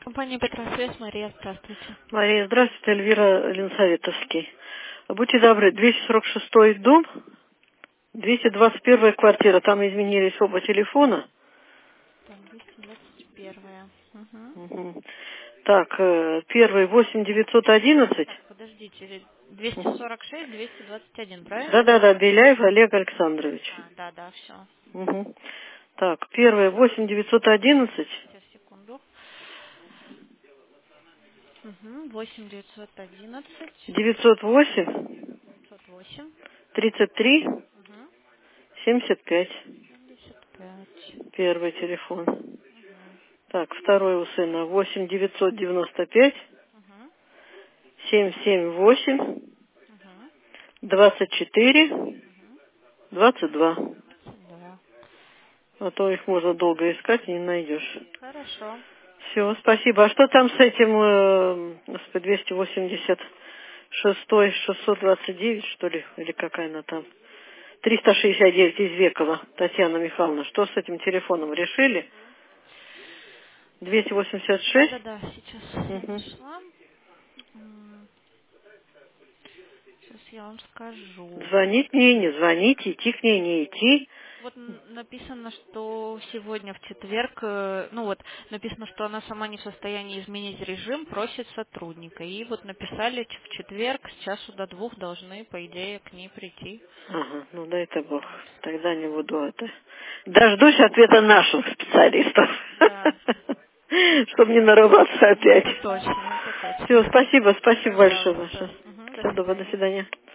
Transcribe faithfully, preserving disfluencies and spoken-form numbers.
Компания Петросвязь, Мария, здравствуйте. Мария, здравствуйте, Эльвира Ленсоветовский. Будьте добры, двести сорок шестой дом, двести двадцать первая квартира, там изменились оба телефона. Так, двести двадцать первая. Угу. Мгм. Так, э, первый восемь девятьсот одиннадцать. Так, подождите, двести сорок шесть, двести двадцать один, правильно? Да-да-да, Беляев Олег Александрович. А, да, да, все. Мгм. Так, первый восемь девятьсот одиннадцать. Сейчас, секунду. Угу. восемь девятьсот одиннадцать, девятьсот восемь девятьсот восемь, тридцать три угу. семьдесят пять. семьдесят пять. Первый телефон. Угу. Так, второй у сына восемь девятьсот девяносто пять Угу. семь семь восемь Угу. двадцать четыре Угу. двадцать два. двадцать два. А то их можно долго искать и не найдешь. Хорошо. Все, спасибо. А что там с этим, э, господи, двести восемьдесят шестой шестьсот двадцать девять, что ли, или какая она там? триста шестьдесят девять из Векова, Татьяна Михайловна. Что с этим телефоном решили? двести восемьдесят шесть? Да-да-да, сейчас я Угу. нашла. М, Сейчас я вам скажу. Звонить мне, не звонить, идти к ней, не идти. Вот н- написано, что сегодня в четверг, э, ну вот, написано, что она сама не в состоянии изменить режим, просит сотрудника. И вот написали, ч- в четверг с часу до двух должны, по идее, к ней прийти. Ага, ну дай-то Бог. Вот. Тогда не буду это. Дождусь ответа наших специалистов. Да, Чтобы не нарываться опять. это точно, это Все, точно. спасибо, спасибо большое, Пожалуйста. Маша. Мгм, до Все, добро, до свидания. свидания.